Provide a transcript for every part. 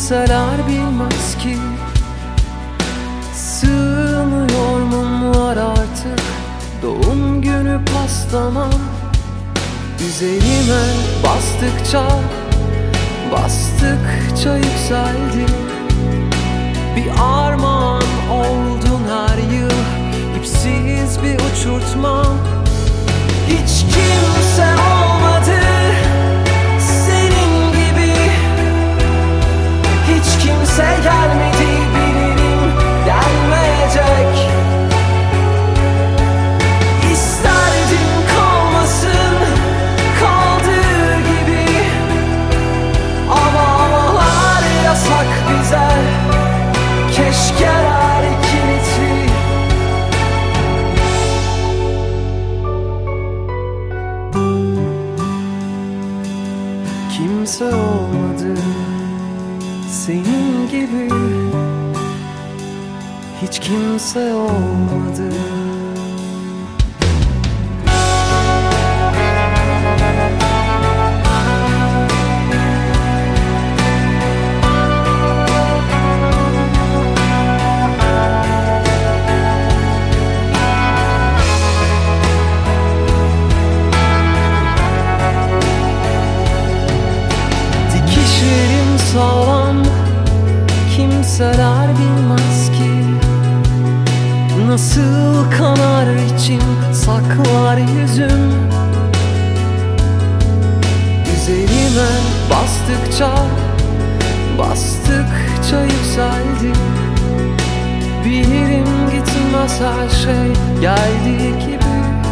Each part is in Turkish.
kimseler bilmez ki. Sığmıyor mumlar artık doğum günü pastama. Üzerime bastıkça yükseldi. Bir armağan oldun her yıl, ipsiz bir uçurtma. Hiç kimse olmadı senin gibi, hiç kimse gelmedi, bilirim gelmeyecek. İsterdim kalmasın kaldığı gibi, ama amalar yasak bize. Keşkeler kilitli. Kimse olmadı senin gibi, hiç kimse olmadı. Sağlam, kimseler bilmez ki. Nasıl kanar içim, saklar yüzüm. Üzerime bastıkça yükseldi. Bilirim gitmez her şey geldiği gibi.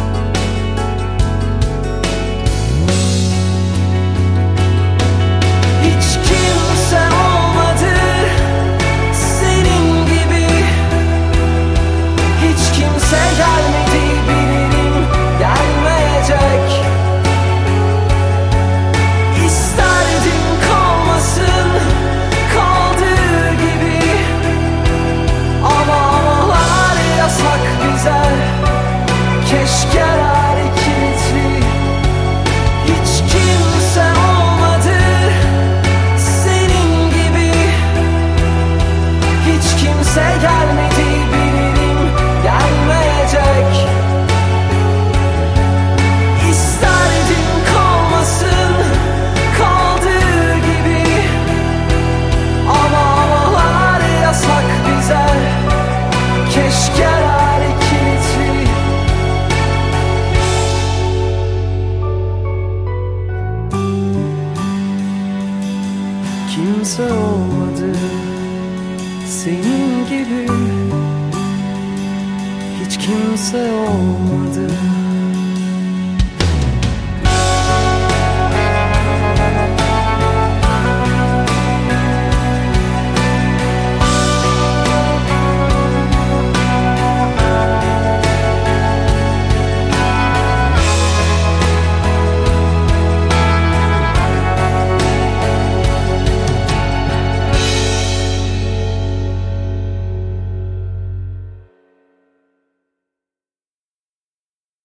Gelmedi, bilirim gelmeyecek. İsterdim kalmasın kaldığı gibi, ama amalar yasak bize. Keşkeler kilitli. Hiç kimse olmadı senin gibi, hiç kimse gelmedi, bilirim gelmeyecek. İsterdim kalmasın kaldığı gibi, ama amalar yasak bize. Keşkeler kilitli. Kimse olmadı senin gibi, hiç kimse olmadı.